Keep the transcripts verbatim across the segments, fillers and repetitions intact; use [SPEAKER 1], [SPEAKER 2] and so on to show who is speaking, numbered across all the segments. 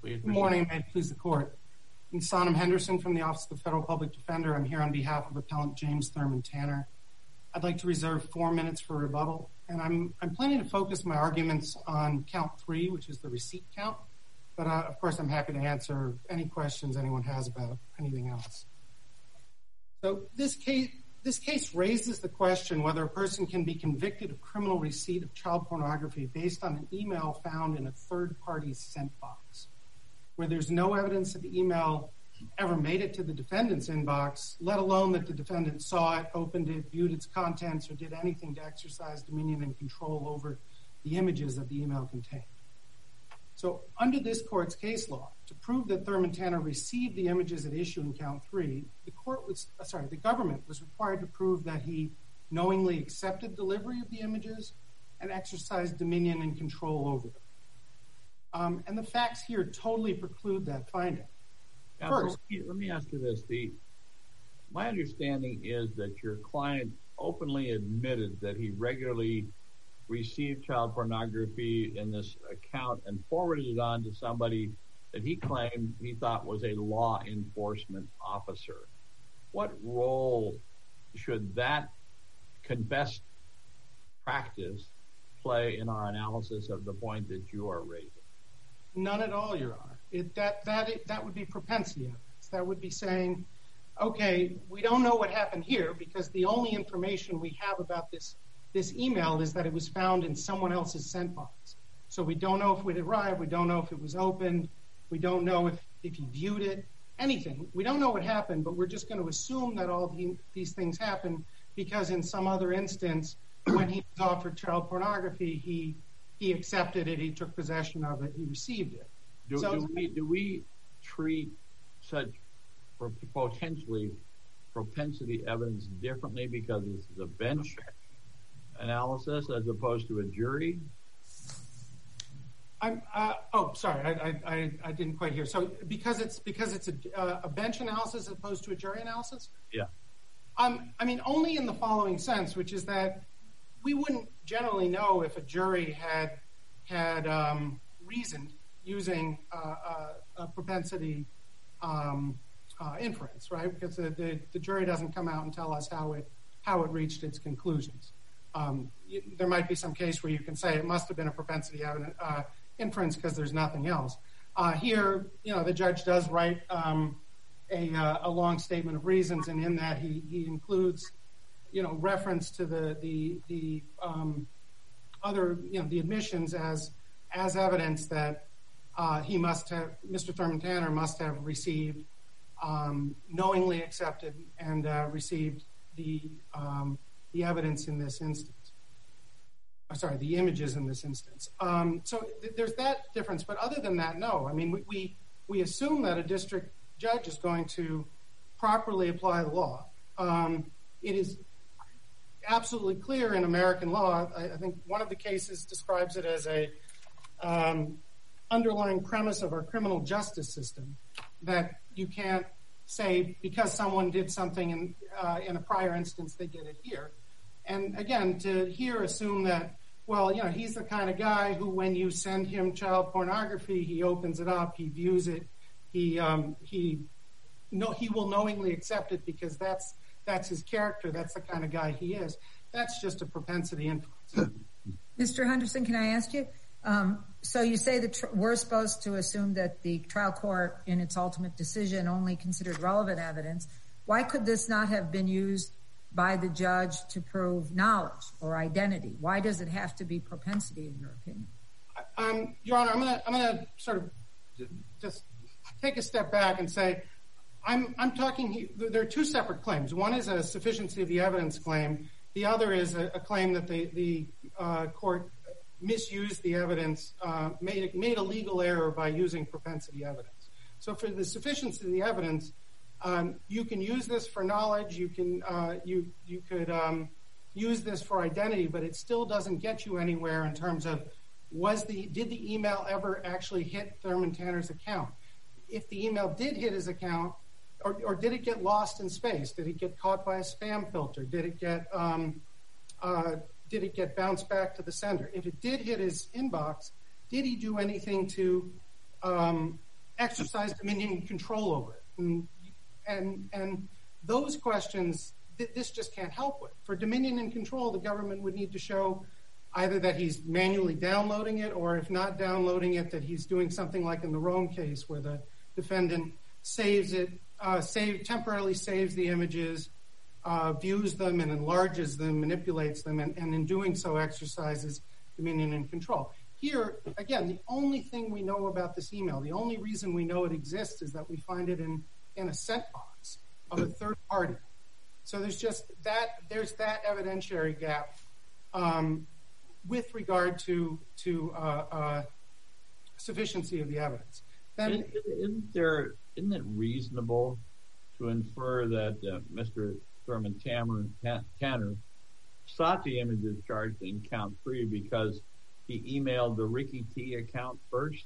[SPEAKER 1] Good morning, may it please the court. I'm Sonam Henderson from the Office of the Federal Public Defender. I'm here on behalf of Appellant James Thurman Tanner. I'd like to reserve four minutes for rebuttal, and I'm I'm planning to focus my arguments on count three, which is the receipt count. But uh, of course, I'm happy to answer any questions anyone has about anything else. So this case, this case raises the question whether a person can be convicted of criminal receipt of child pornography based on an email found in a third party's sent box, where there's no evidence that the email ever made it to the defendant's inbox, let alone that the defendant saw it, opened it, viewed its contents, or did anything to exercise dominion and control over the images that the email contained. So under this court's case law, to prove that Thurman Tanner received the images at issue in count three, the court was, uh, sorry, the government was required to prove that he knowingly accepted delivery of the images and exercised dominion and control over them. Um, and the facts here totally preclude that finding.
[SPEAKER 2] Now, First, let me ask you this. The, my understanding is that your client openly admitted that he regularly received child pornography in this account and forwarded it on to somebody that he claimed he thought was a law enforcement officer. What role should that confessed practice play in our analysis of the point that you are raising?
[SPEAKER 1] None at all, Your Honor. It, that, that, it, that would be propensity evidence. That would be saying, okay, we don't know what happened here because the only information we have about this this email is that it was found in someone else's sent box. So we don't know if it arrived, we don't know if it was opened, we don't know if, if he viewed it, anything. We don't know what happened, but we're just going to assume that all the, these things happened because in some other instance, when he was offered child pornography, he he accepted it, he took possession of it, he received it.
[SPEAKER 2] Do,
[SPEAKER 1] so,
[SPEAKER 2] do, we, do we treat such potentially propensity evidence differently because this is a bench analysis as opposed to a jury?
[SPEAKER 1] I'm uh, oh sorry, I, I I didn't quite hear. So because it's because it's a, uh, a bench analysis as opposed to a jury analysis?
[SPEAKER 2] Yeah.
[SPEAKER 1] Um, I mean, only in the following sense, which is that we wouldn't generally know if a jury had had um, reasoned using uh, uh, a propensity um, uh, inference, right? Because the, the the jury doesn't come out and tell us how it how it reached its conclusions. Um, you, there might be some case where you can say it must have been a propensity evidence, uh, inference because there's nothing else. Uh, here, you know, the judge does write um, a, uh, a long statement of reasons, and in that he, he includes, you know, reference to the the the um, other, you know, the admissions as as evidence that uh, he must have, Mister Thurman Tanner must have received, um, knowingly accepted and uh, received the um, the evidence in this instance. I'm sorry, the images in this instance. Um, so th- there's that difference, but other than that, no. I mean, we, we we assume that a district judge is going to properly apply the law. Um, it is absolutely clear in American law. I, I think one of the cases describes it as a um, underlying premise of our criminal justice system that you can't say because someone did something in uh, in a prior instance they did it here. And again, to here assume that, well, you know, he's the kind of guy who, when you send him child pornography, he opens it up, he views it, he um, he no, he will knowingly accept it because that's that's his character, that's the kind of guy he is. That's just a propensity influence.
[SPEAKER 3] Mister Henderson, can I ask you? Um, so you say that tr- we're supposed to assume that the trial court, in its ultimate decision, only considered relevant evidence. Why could this not have been used by the judge to prove knowledge or identity? Why does it have to be propensity, in your opinion?
[SPEAKER 1] Um, Your Honor, I'm going to I'm going to sort of just take a step back and say, I'm I'm talking. There are two separate claims. One is a sufficiency of the evidence claim. The other is a, a claim that the the uh, court misused the evidence, uh, made made a legal error by using propensity evidence. So for the sufficiency of the evidence, um, you can use this for knowledge. You can uh, you you could um, use this for identity, but it still doesn't get you anywhere in terms of was the did the email ever actually hit Thurman Tanner's account? If the email did hit his account, or, or did it get lost in space? Did it get caught by a spam filter? Did it get um, uh, did it get bounced back to the sender? If it did hit his inbox, did he do anything to um, exercise dominion and control over it? And and, and those questions, th- this just can't help with. For dominion and control, the government would need to show either that he's manually downloading it, or if not downloading it, that he's doing something like in the Rome case where the defendant saves it, uh, save, temporarily saves the images, uh, views them and enlarges them, manipulates them, and, and in doing so exercises dominion and control. Here, again, the only thing we know about this email, the only reason we know it exists is that we find it in, in a sent box of a third party. So there's just that, there's that evidentiary gap um, with regard to to uh, uh, sufficiency of the evidence. Then,
[SPEAKER 2] isn't, isn't there isn't it reasonable to infer that uh, Mister Thurman Tanner, Tanner sought the images charged in count three because he emailed the Ricky T account first?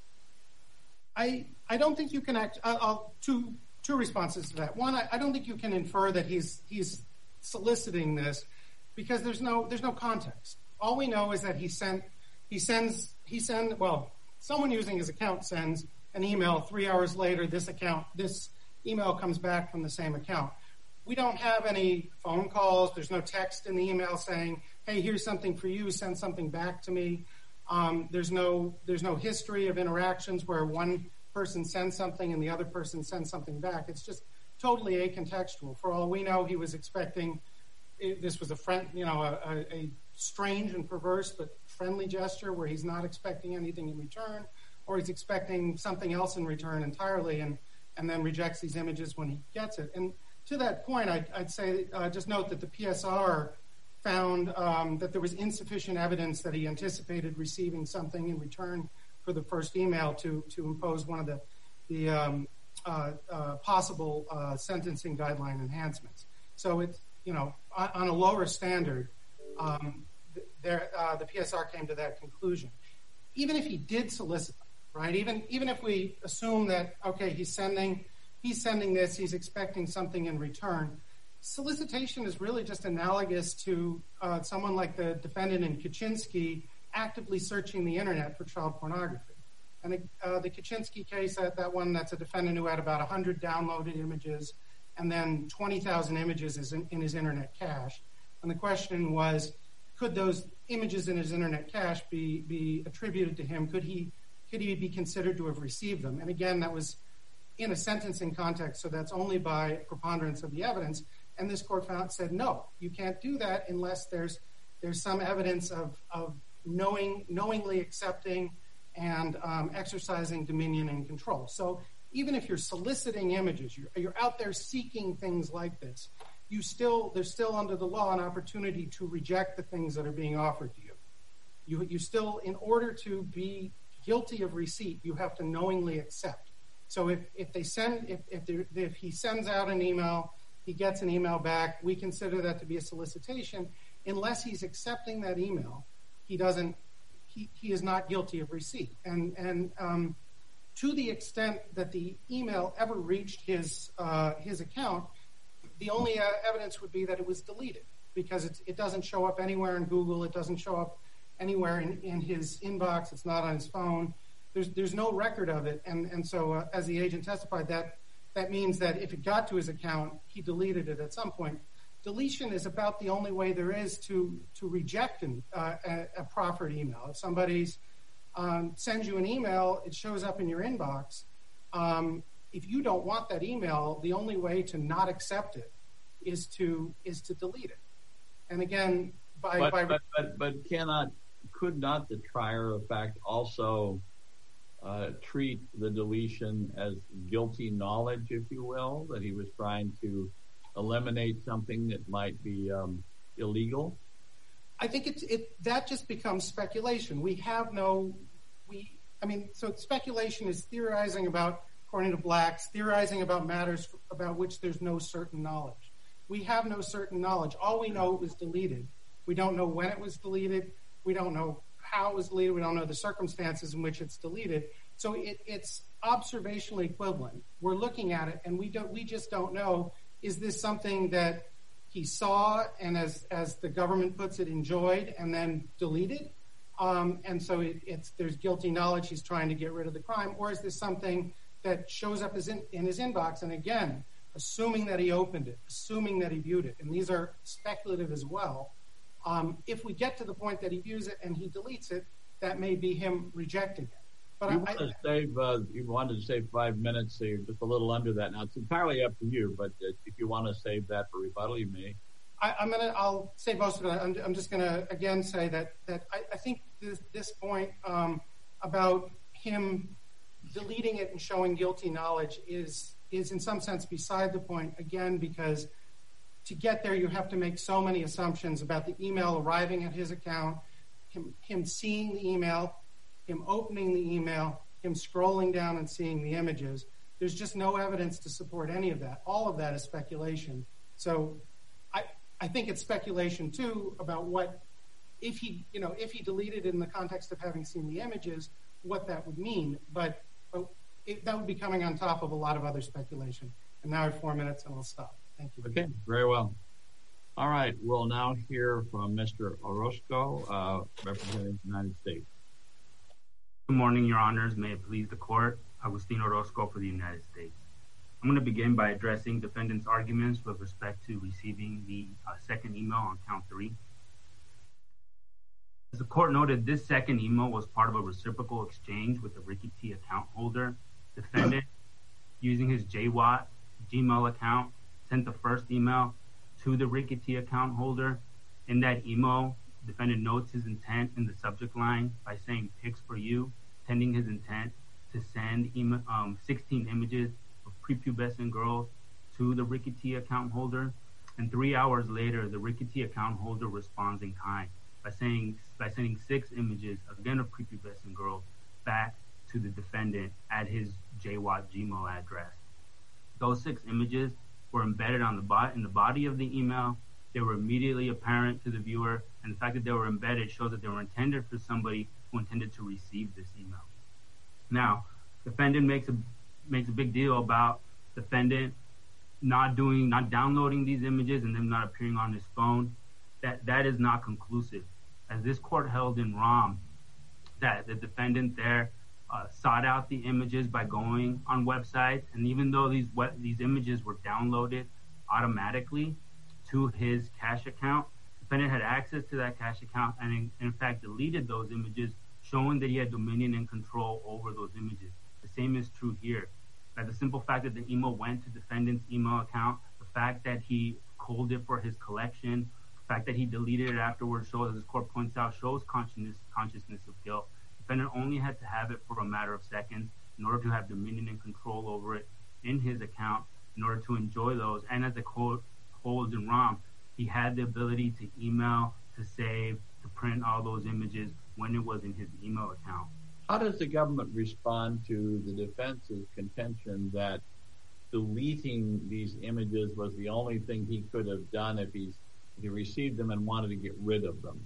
[SPEAKER 1] I I don't think you can act. Uh, I'll two two responses to that. One, I, I don't think you can infer that he's he's soliciting this because there's no there's no context. All we know is that he sent he sends he send well someone using his account sends an email. Three hours later, this account this email comes back from the same account. We don't have any phone calls. There's no text in the email saying, "Hey, here's something for you. Send something back to me." Um, there's no there's no history of interactions where one person sends something and the other person sends something back. It's just totally acontextual. For all we know, he was expecting it, this was a friend, you know, a, a, a strange and perverse but friendly gesture where he's not expecting anything in return, or he's expecting something else in return entirely, and and then rejects these images when he gets it. And to that point, I'd, I'd say uh, just note that the P S R found um, that there was insufficient evidence that he anticipated receiving something in return for the first email to to impose one of the the um, uh, uh, possible uh, sentencing guideline enhancements. So it's, you know, on, on a lower standard, um, there uh, the P S R came to that conclusion. Even if he did solicit, right? Even even if we assume that okay, he's sending he's sending this, he's expecting something in return. Solicitation is really just analogous to uh, someone like the defendant in Kaczynski actively searching the internet for child pornography. And uh, the Kaczynski case, that, that one, that's a defendant who had about one hundred downloaded images and then twenty thousand images is in, in his internet cache. And the question was, could those images in his internet cache be, be attributed to him? Could he, could he be considered to have received them? And again, that was in a sentencing context, so that's only by preponderance of the evidence. And this court found said, no, you can't do that unless there's there's some evidence of, of knowing knowingly accepting and um, exercising dominion and control. So even if you're soliciting images, you're, you're out there seeking things like this, you still there's still under the law an opportunity to reject the things that are being offered to you. You you still, in order to be guilty of receipt, you have to knowingly accept. So if, if they send if if, if he sends out an email, he gets an email back, we consider that to be a solicitation. Unless he's accepting that email, he doesn't. He, he is not guilty of receipt. And and um, to the extent that the email ever reached his uh, his account, the only uh, evidence would be that it was deleted because it's, it doesn't show up anywhere in Google. It doesn't show up anywhere in, in his inbox. It's not on his phone. There's there's no record of it. And and so uh, as the agent testified, that that means that if it got to his account, he deleted it at some point. Deletion is about the only way there is to to reject an, uh, a, a proffered email. If somebody's um, sends you an email, it shows up in your inbox. Um, if you don't want that email, the only way to not accept it is to is to delete it. And again, by
[SPEAKER 2] but
[SPEAKER 1] by
[SPEAKER 2] but, but, but cannot could not the trier of fact also uh, treat the deletion as guilty knowledge, if you will, that he was trying to eliminate something that might be um, illegal?
[SPEAKER 1] I think it's it that just becomes speculation. We have no we I mean, so speculation is theorizing about, according to Blacks, theorizing about matters about which there's no certain knowledge. We have no certain knowledge. All we know it was deleted. We don't know when it was deleted. We don't know how it was deleted. We don't know the circumstances in which it's deleted. So it, it's observationally equivalent. We're looking at it, and we don't. We just don't know. Is this something that he saw and, as as the government puts it, enjoyed and then deleted? Um, and so it, it's there's guilty knowledge. He's trying to get rid of the crime, or is this something that shows up as in, in his inbox, and again, assuming that he opened it, assuming that he viewed it, and these are speculative as well, um, if we get to the point that he views it and he deletes it, that may be him rejecting it. But
[SPEAKER 2] you,
[SPEAKER 1] I,
[SPEAKER 2] want to
[SPEAKER 1] I,
[SPEAKER 2] save, uh, you wanted to save five minutes, so you're just a little under that now. It's entirely up to you, but uh, if you want to save that for rebuttal, you may.
[SPEAKER 1] I, I'm gonna. I'll say most of it. I'm, I'm just gonna again say that that I, I think this, this point um, about him deleting it and showing guilty knowledge is is in some sense beside the point. Again, because to get there, you have to make so many assumptions about the email arriving at his account, him him seeing the email, him opening the email, him scrolling down and seeing the images. There's just no evidence to support any of that. All of that is speculation. So I. I think it's speculation too about what, if he, you know, if he deleted it in the context of having seen the images, what that would mean. But, but it, that would be coming on top of a lot of other speculation. And now I have four minutes and I'll stop. Thank you.
[SPEAKER 2] Okay, very well. All right, we'll now hear from Mister Orozco, uh, representing the United States.
[SPEAKER 4] Good morning, Your Honors. May it please the Court. Agustin Orozco for the United States. I'm going to begin by addressing defendant's arguments with respect to receiving the uh, second email on count three. As the court noted, this second email was part of a reciprocal exchange with the Ricky T account holder. Defendant, using his J W A T Gmail account, sent the first email to the Ricky T account holder. In that email, defendant notes his intent in the subject line by saying pics for you, intending his intent to send email, um, sixteen images prepubescent girls to the Ricky T account holder, and three hours later, the Ricky T account holder responds in kind by saying by sending six images again of prepubescent girls back to the defendant at his J W A T Gmail address. Those six images were embedded on the bot in the body of the email. They were immediately apparent to the viewer, and the fact that they were embedded shows that they were intended for somebody who intended to receive this email. Now, defendant makes a makes a big deal about defendant not doing, not downloading these images and them not appearing on his phone. That that is not conclusive. As this court held in Rom, that the defendant there uh, sought out the images by going on websites, and even though these web, these images were downloaded automatically to his cash account, defendant had access to that cash account and in, in fact deleted those images, showing that he had dominion and control over those images. The same is true here. By the simple fact that the email went to defendant's email account, the fact that he culled it for his collection, the fact that he deleted it afterwards shows, as this court points out, shows consciousness consciousness of guilt. Defendant only had to have it for a matter of seconds in order to have dominion and control over it in his account, in order to enjoy those. And as the court holds in Rom, he had the ability to email, to save, to print all those images when it was in his email account.
[SPEAKER 2] How does the government respond to the defense's contention that deleting these images was the only thing he could have done if, he's, if he received them and wanted to get rid of them?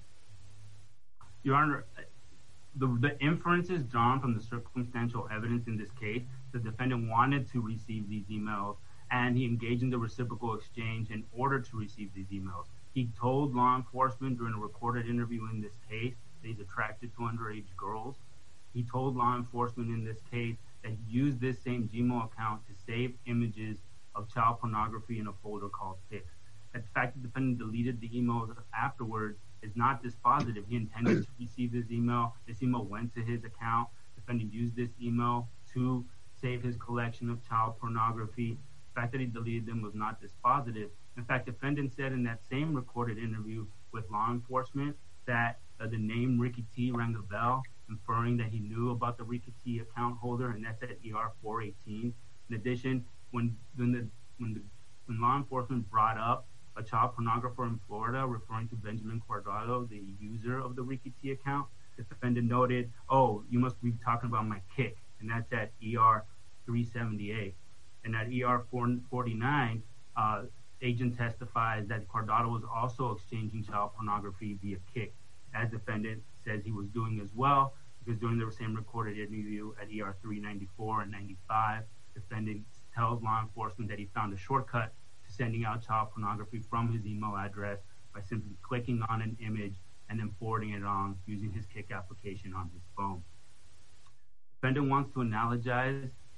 [SPEAKER 4] Your Honor, the, the inferences drawn from the circumstantial evidence in this case, the defendant wanted to receive these emails, and he engaged in the reciprocal exchange in order to receive these emails. He told law enforcement during a recorded interview in this case that he's attracted to underage girls. He told law enforcement in this case that he used this same Gmail account to save images of child pornography in a folder called pics. The fact that the defendant deleted the emails afterwards is not dispositive. He intended to receive this email. This email went to his account. The defendant used this email to save his collection of child pornography. The fact that he deleted them was not dispositive. In fact, the defendant said in that same recorded interview with law enforcement that uh, the name Ricky T rang a bell, inferring that he knew about the Ricky T account holder, and that's at E R four eighteen. In addition, when when the when the when law enforcement brought up a child pornographer in Florida, referring to Benjamin Guardado, the user of the Ricky T account, the defendant noted, "Oh, you must be talking about my kick," and that's at E R three seventy-eight. And at E R four forty-nine, uh, agent testifies that Guardado was also exchanging child pornography via kick, as defendant says he was doing as well, because during the same recorded interview at E R three ninety-four and ninety-five, defendant tells law enforcement that he found a shortcut to sending out child pornography from his email address by simply clicking on an image and then forwarding it on using his kick application on his phone. Defendant wants to analogize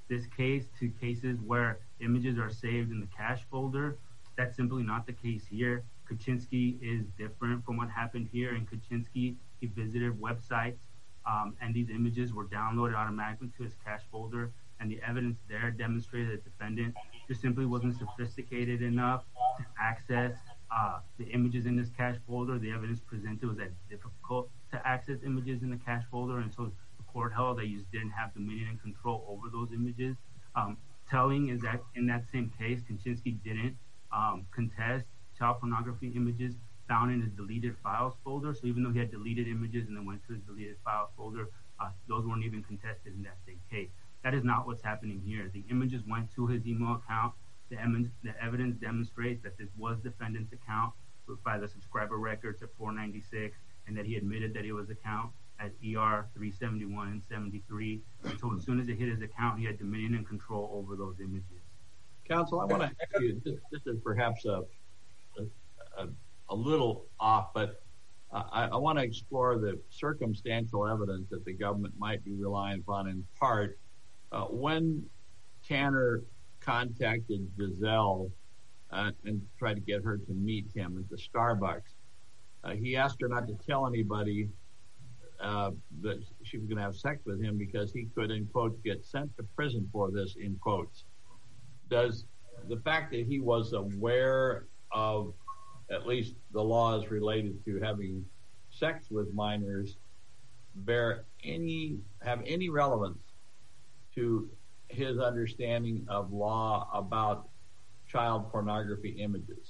[SPEAKER 4] this case to cases where images are saved in the cache folder. That's simply not the case here. Kaczynski is different from what happened here. In Kaczynski, he visited websites, um, and these images were downloaded automatically to his cache folder, and the evidence there demonstrated that the defendant just simply wasn't sophisticated enough to access uh, the images in this cache folder. The evidence presented was that it's difficult to access images in the cache folder, and so the court held that you just didn't have dominion and control over those images. Um, telling is that in that same case, Kaczynski didn't um, contest child pornography images found in his deleted files folder. So even though he had deleted images and then went to his deleted files folder, uh, those weren't even contested in that same case. That is not what's happening here. The images went to his email account. The, em- the evidence demonstrates that this was defendant's account by the subscriber records at four ninety-six, and that he admitted that it was account at E R three seventy-one and seventy-three. And so as soon as it hit his account, he had dominion and control over those images.
[SPEAKER 2] Counsel, I want to ask you, this, this is perhaps a, a, a little off, but uh, I, I want to explore the circumstantial evidence that the government might be relying upon in part. Uh, when Tanner contacted Giselle uh, and tried to get her to meet him at the Starbucks, uh, he asked her not to tell anybody uh, that she was going to have sex with him because he could, in quotes, get sent to prison for this, in quotes. Does the fact that he was aware of at least the laws related to having sex with minors bear any have any relevance to his understanding of law about child pornography images?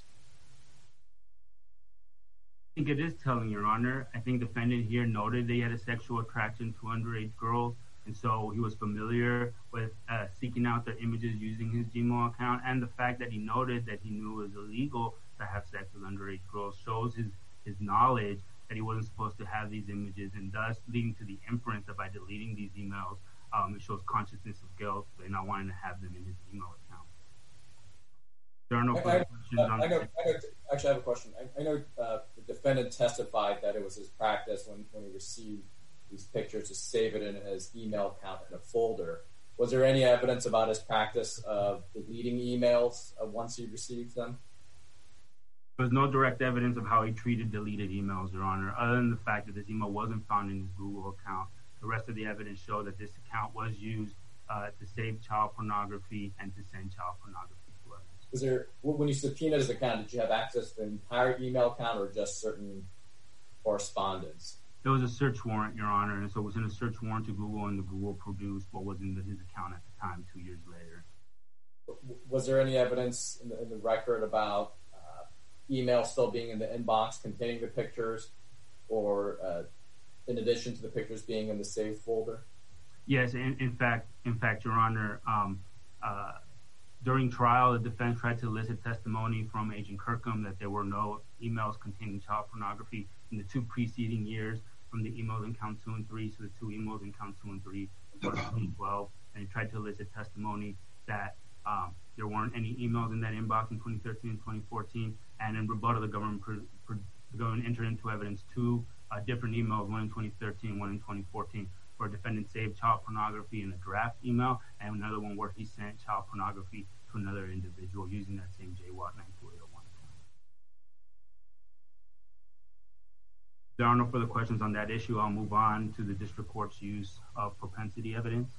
[SPEAKER 4] I think it is telling, Your Honor. I think the defendant here noted that he had a sexual attraction to underage girls, and so he was familiar with uh, seeking out their images using his Gmail account, and the fact that he noted that he knew it was illegal to have sex with underage girls shows his, his knowledge that he wasn't supposed to have these images, and thus leading to the inference that by deleting these emails, um, it shows consciousness of guilt by not wanting to have them in his email account. There are no further questions on
[SPEAKER 5] I know, I know, actually, I have a question. I, I know uh, the defendant testified that it was his practice when, when he received these pictures to save it in his email account in a folder. Was there any evidence about his practice of deleting emails uh, once he received them?
[SPEAKER 4] There's no direct evidence of how he treated deleted emails, Your Honor, other than the fact that this email wasn't found in his Google account. The rest of the evidence showed that this account was used uh, to save child pornography and to send child pornography to others.
[SPEAKER 5] Was there, when you subpoenaed his account, did you have access to the entire email account or just certain correspondence?
[SPEAKER 4] It was a search warrant, Your Honor, and so it was in a search warrant to Google, and the Google produced what was in the, his account at the time, two years later.
[SPEAKER 5] Was there any evidence in the, in the record about uh, email still being in the inbox containing the pictures, or uh, in addition to the pictures being in the saved folder?
[SPEAKER 4] Yes, in, in fact, in fact, Your Honor, um, uh, during trial, the defense tried to elicit testimony from Agent Kirkham that there were no emails containing child pornography in the two preceding years, from the emails in count two and three to the two emails in count two and three for twenty twelve, and he tried to elicit testimony that um, there weren't any emails in that inbox in twenty thirteen and twenty fourteen, and in rebuttal, the government, pro- pro- the government entered into evidence two uh, different emails, one in twenty thirteen, one in twenty fourteen, where a defendant saved child pornography in a draft email, and another one where he sent child pornography to another individual using that same J WAT nine two eight oh one account. If there are no further questions on that issue, I'll move on to the district court's use of propensity evidence.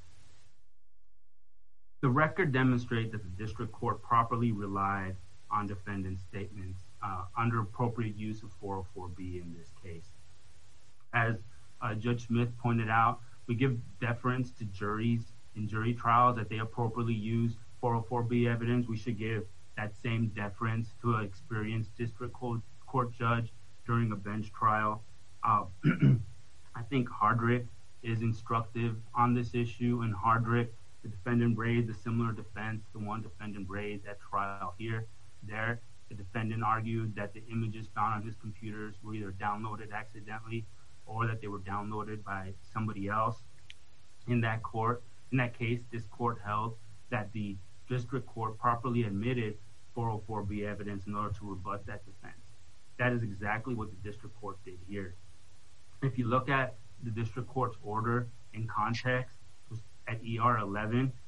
[SPEAKER 4] The record demonstrates that the district court properly relied on defendant's statements uh, under appropriate use of four oh four B in this case. As uh, Judge Smith pointed out, we give deference to juries in jury trials that they appropriately use four oh four B evidence. We should give that same deference to an experienced district court, court judge during a bench trial. Uh, I think Hardrick is instructive on this issue. In Hardrick, the defendant raised a similar defense, the one defendant raised at trial here. There, the defendant argued that the images found on his computers were either downloaded accidentally or that they were downloaded by somebody else. In that court, in that case, this court held that the district court properly admitted four oh four B evidence in order to rebut that defense. That is exactly what the district court did here. If you look at the district court's order in context, at E R eleven,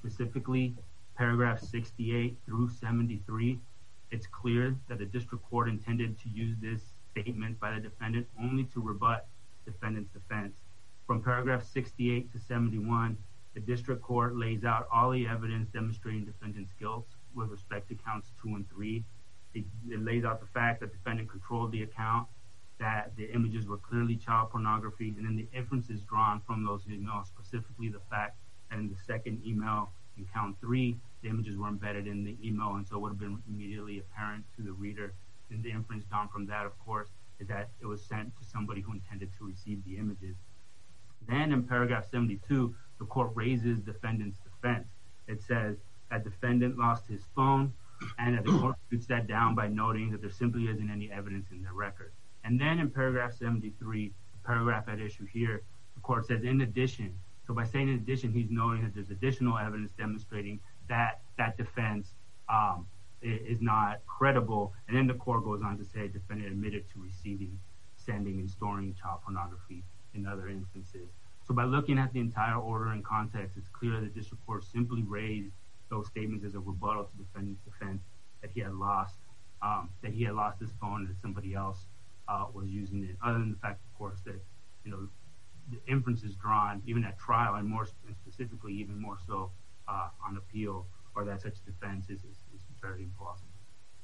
[SPEAKER 4] specifically paragraph sixty-eight through seventy-three, it's clear that the district court intended to use this statement by the defendant only to rebut defendant's defense. From paragraph sixty-eight to seventy-one, the district court lays out all the evidence demonstrating defendant's guilt with respect to counts two and three. It, it lays out the fact that the defendant controlled the account, that the images were clearly child pornography, and then the inferences drawn from those emails, specifically the fact that in the second email in count three, the images were embedded in the email, and so it would have been immediately apparent to the reader. And the inference drawn from that, of course, is that it was sent to somebody who intended to receive the images. Then in paragraph seventy-two, the court raises defendant's defense. It says that defendant lost his phone, and that the court shoots that down by noting that there simply isn't any evidence in their record. And then in paragraph seventy-three, the paragraph at issue here, the court says, in addition, so by saying in addition, he's noting that there's additional evidence demonstrating that that defense um, is not credible. And then the court goes on to say defendant admitted to receiving, sending, and storing child pornography in other instances. So by looking at the entire order and context, it's clear that the district court simply raised those statements as a rebuttal to defendant's defense that he had lost, um, that he had lost his phone and that somebody else uh, was using it. Other than the fact, of course, that you know the inferences drawn even at trial, and more and specifically, even more so uh, on appeal, or that such defense is, is, is very implausible.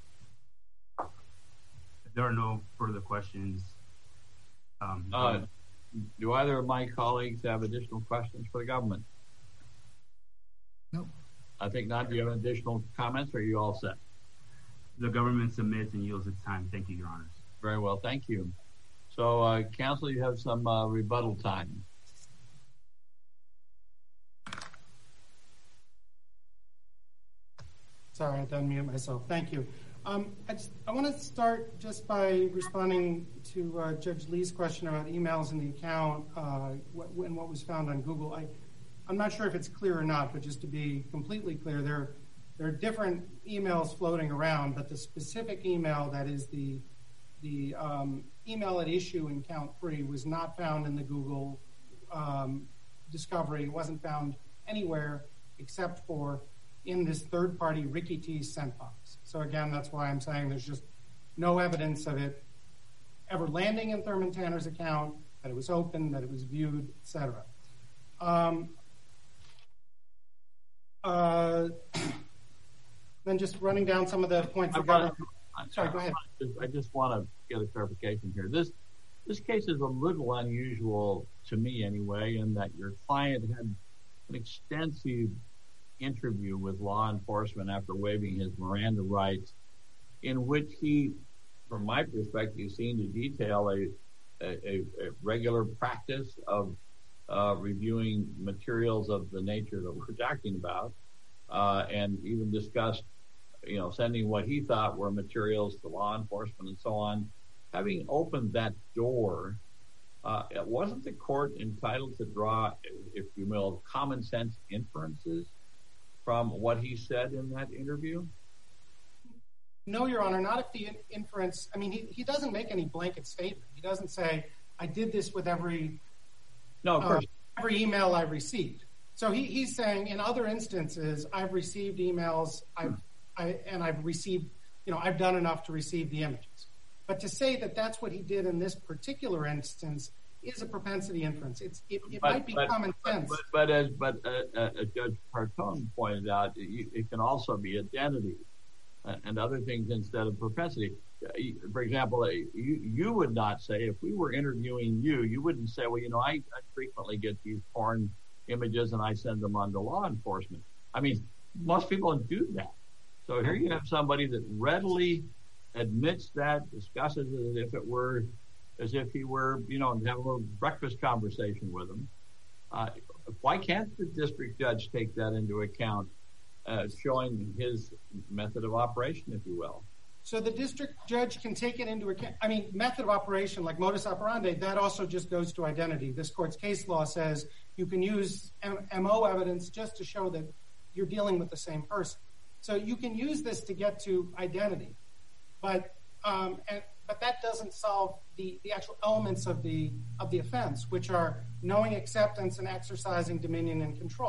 [SPEAKER 4] If there are no further questions, um,
[SPEAKER 2] uh, do either of my colleagues have additional questions for the government?
[SPEAKER 1] No.
[SPEAKER 2] I think not. Do you have additional comments, or are you all set?
[SPEAKER 4] The government submits and yields its time. Thank you, Your Honors.
[SPEAKER 2] Very well. Thank you. So, uh, counsel, you have some uh, rebuttal time.
[SPEAKER 1] Sorry, I had to unmute myself. Thank you. Um, I, just, I want to start just by responding to uh, Judge Lee's question about emails in the account uh, what, and what was found on Google. I, I'm not sure if it's clear or not, but just to be completely clear, there, there are different emails floating around, but the specific email that is the the um, email at issue in count three was not found in the Google um, discovery. It wasn't found anywhere except for in this third-party Ricky T sent box. So again, that's why I'm saying there's just no evidence of it ever landing in Thurman Tanner's account, that it was open, that it was viewed, et cetera. Um, uh, then just running down some of the points. The government. Sorry, go ahead.
[SPEAKER 2] I just want to get a clarification here. This this case is a little unusual to me anyway, in that your client had an extensive interview with law enforcement after waiving his Miranda rights, in which he, from my perspective, seemed to detail a, a, a regular practice of uh, reviewing materials of the nature that we're talking about, uh, and even discussed you know, sending what he thought were materials to law enforcement and so on. Having opened that door, uh, wasn't the court entitled to draw, if you will, common sense inferences from what he said in that interview?
[SPEAKER 1] No, Your Honor, not if the in- inference, I mean, he, he doesn't make any blanket statement. He doesn't say, I did this with every,
[SPEAKER 2] no, of course.
[SPEAKER 1] Uh, every email I received. So he, he's saying in other instances, I've received emails, I've I, and I've received, you know, I've done enough to receive the images. But to say that that's what he did in this particular instance is a propensity inference. It's It, it but, might be
[SPEAKER 2] but,
[SPEAKER 1] common
[SPEAKER 2] but,
[SPEAKER 1] sense.
[SPEAKER 2] But, but as but uh, uh, Judge Partone pointed out, it, it can also be identity uh, and other things instead of propensity. Uh, for example, you, you would not say, if we were interviewing you, you wouldn't say, well, you know, I, I frequently get these porn images and I send them on to law enforcement. I mean, most people don't do that. So here you have somebody that readily admits that, discusses it as if it were, as if he were, you know, have a little breakfast conversation with him. Uh, why can't the district judge take that into account, uh, showing his method of operation, if you will?
[SPEAKER 1] So the district judge can take it into account. I mean, method of operation, like modus operandi, that also just goes to identity. This court's case law says you can use M O evidence just to show that you're dealing with the same person. So you can use this to get to identity, but um, and, but that doesn't solve the, the actual elements of the of the offense, which are knowing acceptance and exercising dominion and control.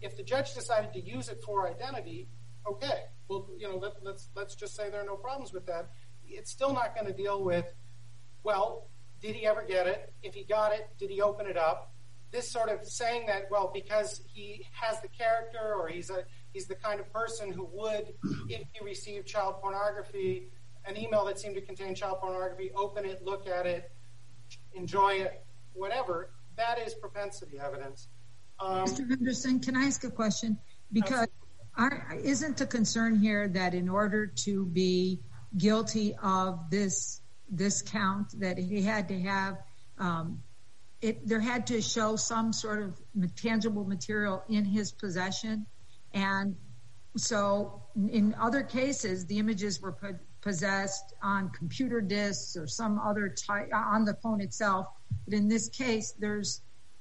[SPEAKER 1] if the judge decided to use it for identity, okay, well, you know, let, let's let's just say there are no problems with that. It's still not going to deal with, well, did he ever get it? If he got it, did he open it up? This sort of saying that, well, because he has the character or he's a he's the kind of person who would, if he received child pornography, an email that seemed to contain child pornography, open it, look at it, enjoy it, whatever, that is propensity evidence. Um,
[SPEAKER 3] Mister Henderson, can I ask a question? Because our, isn't the concern here that in order to be guilty of this this count, that he had to have, um, it there had to show some sort of tangible material in his possession? And so in other cases, the images were put, possessed on computer disks or some other type on the phone itself. But in this case, there's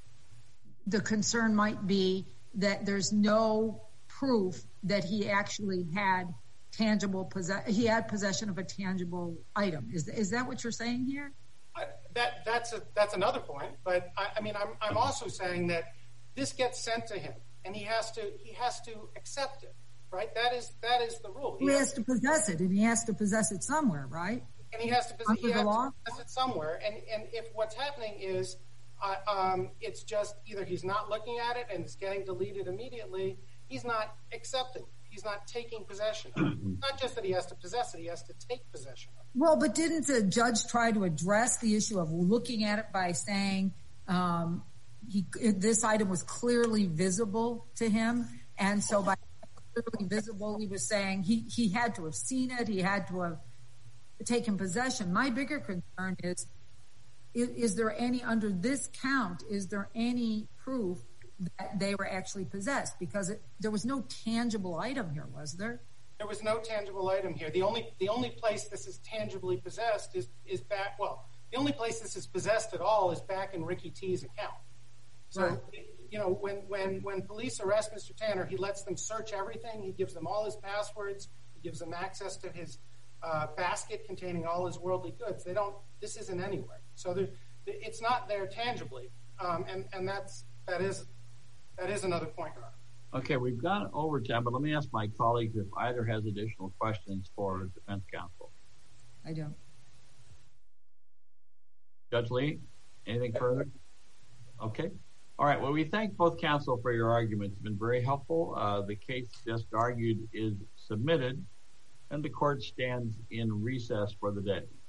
[SPEAKER 3] the concern might be that there's no proof that he actually had tangible possess he had possession of a tangible item. Is is that what you're saying here?
[SPEAKER 1] I, that that's a that's another point. But I, I mean, I'm I'm also saying that this gets sent to him, and he has to he has to accept it. Right? That is that is the rule.
[SPEAKER 3] He, he has, has to possess it, and he has to possess it somewhere, right?
[SPEAKER 1] And he has to possess, he has to possess it somewhere. And and if what's happening is, uh, um, it's just either he's not looking at it and it's getting deleted immediately. He's not accepting. He's not taking possession of it. It's not just that he has to possess it; he has to take possession of it.
[SPEAKER 3] Well, but didn't the judge try to address the issue of looking at it by saying um, he this item was clearly visible to him, and so by clearly visible, he was saying he, he had to have seen it, he had to have taken possession. My bigger concern is, is, is there any, under this count, is there any proof that they were actually possessed? Because it, there was no tangible item here, was there?
[SPEAKER 1] There was no tangible item here. The only the only place this is tangibly possessed is, is back, well, the only place this is possessed at all is back in Ricky T's account. So, right. You know, when, when, when police arrest Mister Tanner, he lets them search everything. He gives them all his passwords. He gives them access to his uh, basket containing all his worldly goods. They don't, this isn't anywhere. So it's not there tangibly. Um, and, and that's, that is, that is another point.
[SPEAKER 2] Okay, we've gone over time, but let me ask my colleagues if either has additional questions for defense counsel.
[SPEAKER 3] I don't.
[SPEAKER 2] Judge Lee, anything further? Okay. All right. Well, we thank both counsel for your arguments. It's been very helpful. Uh, the case just argued is submitted, and the court stands in recess for the day.